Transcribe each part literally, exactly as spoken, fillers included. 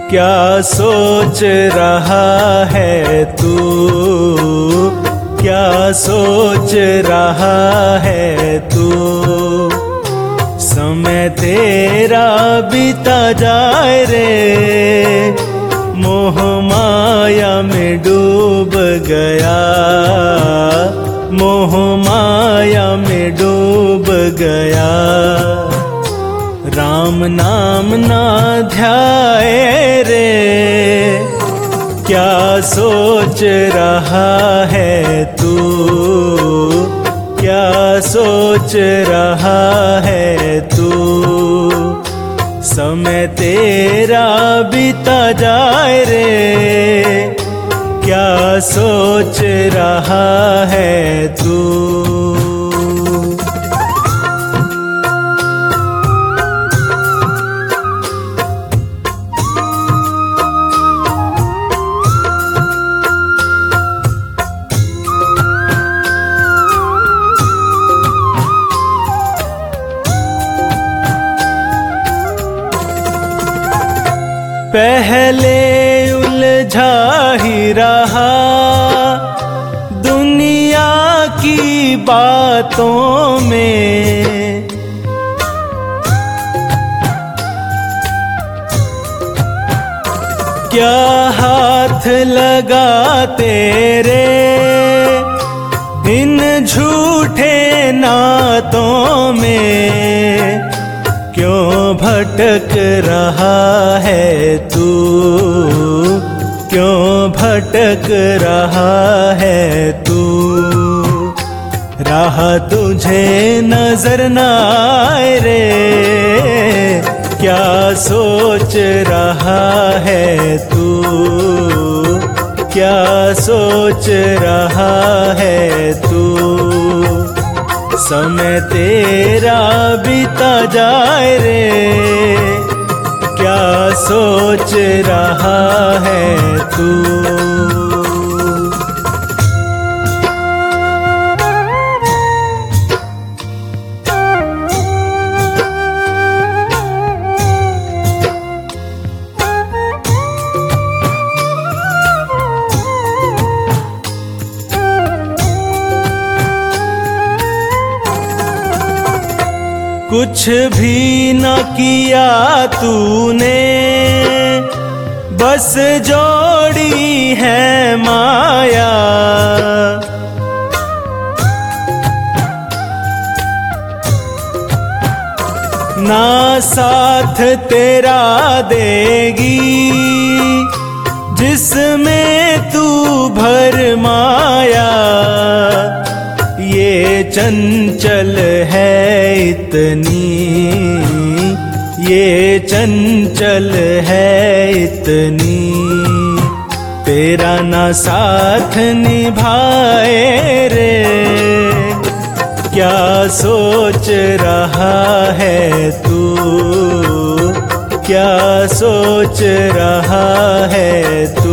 क्या सोच रहा है तू, क्या सोच रहा है तू। समय तेरा बीता जाए रे, मोह माया में डूब गया, मोह माया में डूब गया। राम नाम ना ध्याए रे, क्या सोच रहा है तू, क्या सोच रहा है तू। समय तेरा बीता जाए रे, क्या सोच रहा है तू। पहले उलझा ही रहा दुनिया की बातों में, क्या हाथ लगा तेरे इन झूठे नातों में। क्यों भटक रहा है तू, क्यों भटक रहा है तू। राह तुझे नजर न आए रे, क्या सोच रहा है तू, क्या सोच रहा है तू। समय तेरा बीता जाए रे, क्या सोच रहा है तू। कुछ भी न किया तूने, बस जोड़ी है माया। ना साथ तेरा देगी जिसमें तू भरमाया। ये चंचल है इतनी, ये चंचल है इतनी। तेरा ना साथ निभाए रे, क्या सोच रहा है तू, क्या सोच रहा है तू।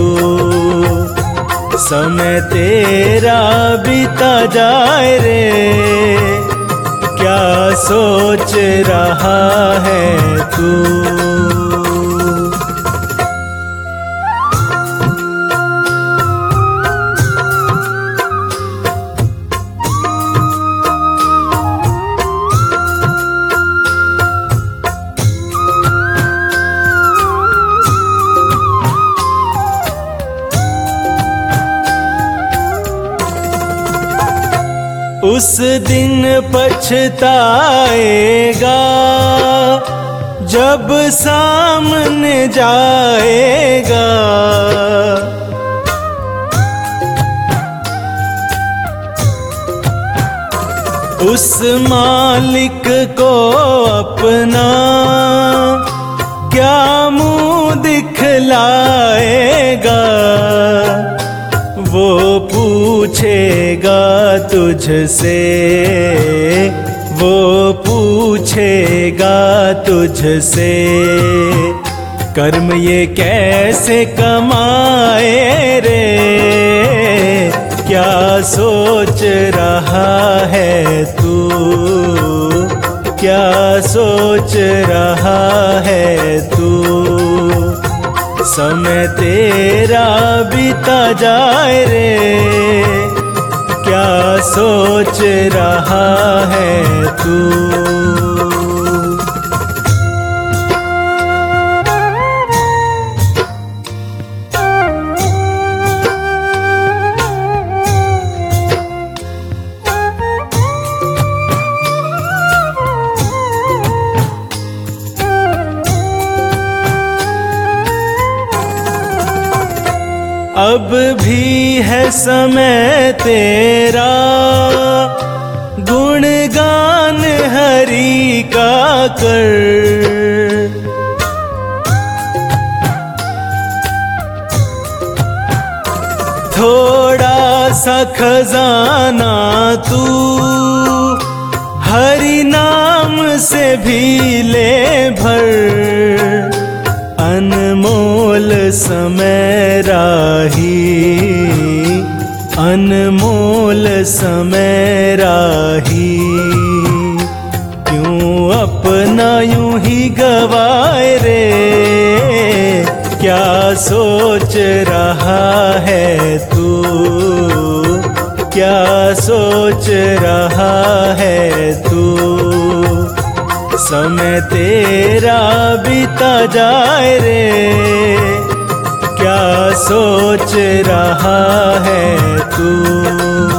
समय तेरा बीता जाए रे, क्या सोच रहा है तू। उस दिन पछताएगा जब सामने जाएगा। उस मालिक को अपना क्या मुंह दिखलाएगा। वो पूछेगा तुझसे, वो पूछेगा तुझसे। कर्म ये कैसे कमाए रे, क्या सोच रहा है तू, क्या सोच रहा है तू। समय तेरा बीता जाए रे, क्या सोच रहा है तू। अब भी है समय तेरा, गुणगान हरि का कर। थोड़ा सा खजाना तू हरि नाम से भी ले भर। अनमोल समय राही, अनमोल समय राही, क्यों अपना यूं ही गवाए रे, क्या सोच रहा है तू, क्या सोच रहा है तू। समय तेरा बीता जाए रे, क्या सोच रहा है तू।